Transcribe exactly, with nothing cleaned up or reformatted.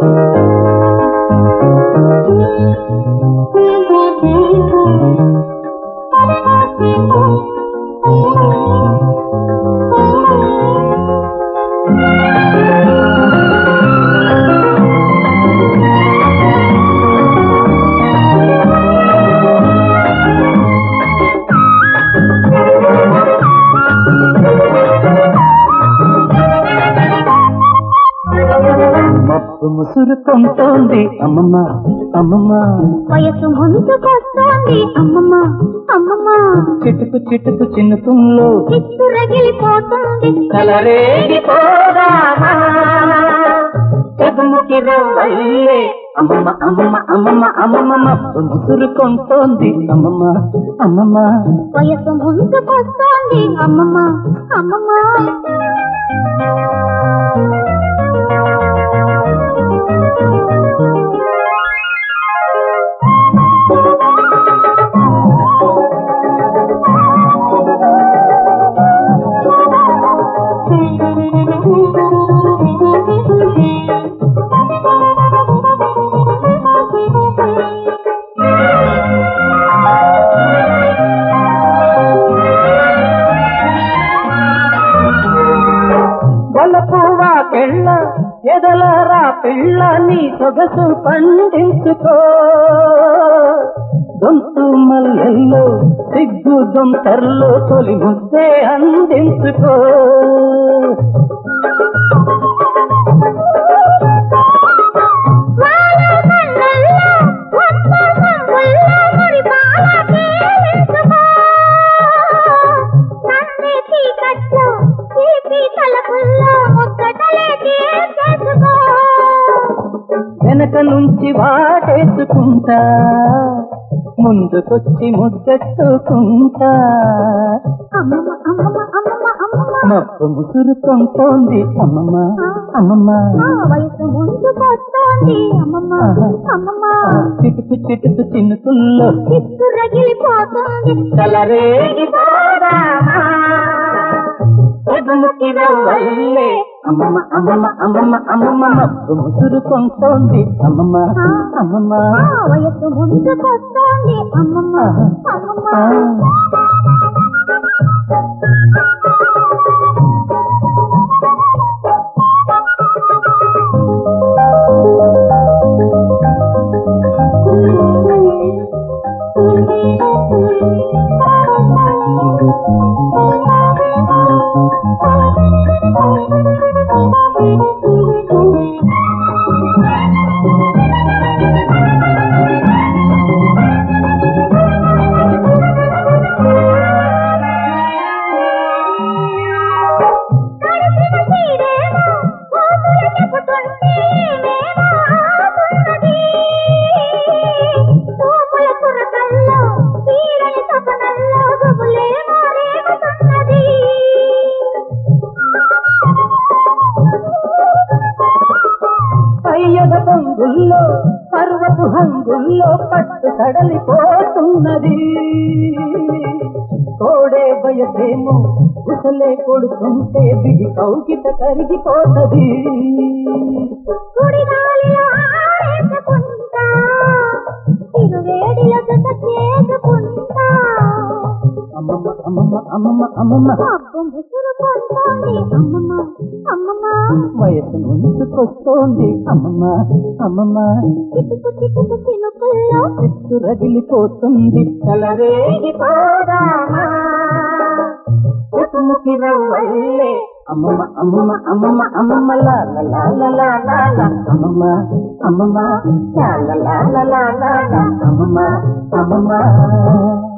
ముసురుకుంటోంది అమ్మమ్మ అమ్మమ్మ, వయసు ముందుకొస్తోంది అమ్మమ్మ అమ్మమ్మ, చిటుకు చిటుకు చినుకుల్లో చిత్తు రగిలిపోతుంది కలరేగిపోదామా చెదుముకి రవ్వల్లే అమ్మమ్మ అమ్మమ్మ అమ్మమ్మ అమ్మమ్మ, ముసురుకుంటోంది అమ్మమ్మ అమ్మమ్మ, వయసు ముందుకొస్తోంది అమ్మమ్మ అమ్మమ్మ. వలపువా పెళ్ళ ఎదలరా పిల్ల నీ సొగసు పండించుకో, గొంతు మల్లెల్లో సిగ్గు దొంతర్లో తొలి ముద్దే అందించుకో. వెనక నుంచి వాటేసుకుంటా ముందుకొచ్చి ముద్దెట్టుకుంటా, మప్పు ముసురుకుంటోంది అమ్మమ్మ అమ్మమ్మ, వయసు ముందుకొస్తోంది అమ్మమ్మ అమ్మమ్మ, చిటుకు చిటుకు చినుకుల్లో చిత్తు రగిలిపోతుంది కలరేగిపోదామా చెదుముకి రవ్వల్లే అమ్మమ్మ అమ్మమ్మ అమ్మమ్మ అమ్మమ్మ, మప్పు ముసురుకుంటోంది అమ్మమ్మ అమ్మమ్మ, వయసు ముందుకొస్తోంది అమ్మమ్మ అమ్మమ్మ. అయ్యద పొంగుల్లో పర్వపు హంగుల్లో పట్టు కడలిపోతున్నది, తోడే బయసేమో ఉసలే కొడుతుంటే దిగి కౌగిట కరిగిపోతది. అమ్మమ్మ అమ్మమ్మ అమ్మమ్మ అమ్మమ్మ, వయసు ముందుకొస్తోంది అమ్మమ్మ అమ్మమ్మ, చిత్తు రగిలిపోతుంది కలరేగిపోదామా చెదుముకి రవ్వల్లే అమ్మమ్మ అమ్మమ్మ అమ్మమ్మ అమ్మమ్మ, లా లా లా లా లా లా అమ్మమ్మ అమ్మమ్మ, లా లా లా లా లా లా అమ్మమ్మ అమ్మమ్మ.